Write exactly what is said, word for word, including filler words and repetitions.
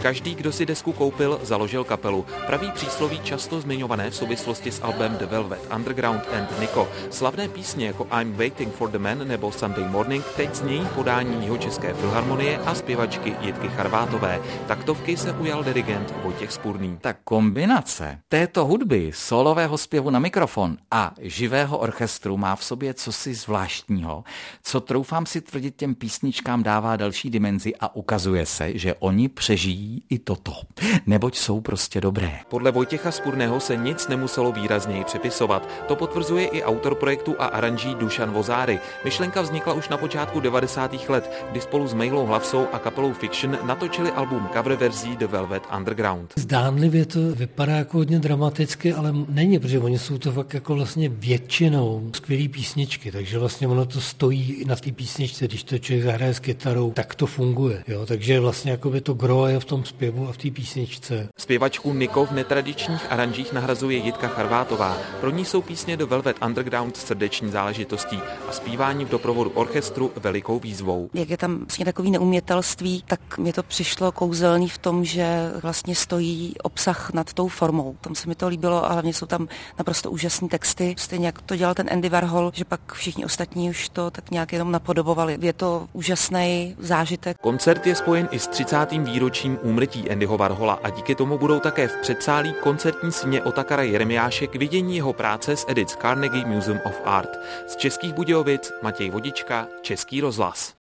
Každý, kdo si desku koupil, založil kapelu. Praví přísloví často zmiňované v souvislosti s albem The Velvet Underground and Nico. Slavné písně jako I'm Waiting for the Man nebo Sunday Morning teď znějí podání Jihočeské filharmonie a zpěvačky Jitky Charvátové. Taktovky se ujal dirigent Vojtěch Spurný. Ta kombinace této hudby, solového zpěvu na mikrofon a živého orchestru má v sobě cosi zvláštního, co troufám si tvrdit těm písničkám dává další dimenzi a ukazuje se, že oni přežijí i toto, neboť jsou prostě dobré. Podle Vojtěcha Spurného se nic nemuselo výrazněji přepisovat. To potvrzuje i autor projektu a aranží Dušan Vozáry. Myšlenka vznikla už na počátku devadesátých let, kdy spolu s Mejlou Hlavsou a kapelou Fiction natočili album cover verzí The Velvet Underground. Zdánlivě to vypadá jako hodně dramaticky, ale není, protože oni jsou to fakt jako vlastně většinou skvělý písničky, takže vlastně ono to stojí na té písničce, když to člověk zahraje s kytarou, tak to funguje. Jo? Takže vlastně jakoby to gro je v tom zpěvu a v té písničce. Zpěvačku Niko v netradičních aranžích nahrazuje Jitka Charvátová. Pro ní jsou písně do Velvet Underground srdeční záležitostí a zpívání v doprovodu orchestru velikou výzvou. Jak je tam vlastně takový neumětelství, tak mě to přišlo kouzelný v tom, že vlastně stojí obsah nad tou formou. Tam se mi to líbilo a hlavně jsou tam naprosto úžasné texty. Stejně jak to dělal ten Andy Warhol, že pak všichni ostatní už to tak nějak jenom napodobovali. Je to úžasný zážitek. Koncert je spojen i s třicátým výročím úmrtí Andyho Warhola a díky tomu budou také v předsálí koncertní síně Otakara Jeremiáše k vidění jeho práce z edic Carnegie Museum of Art. Z Českých Budějovic Matěj Vodička, Český rozhlas.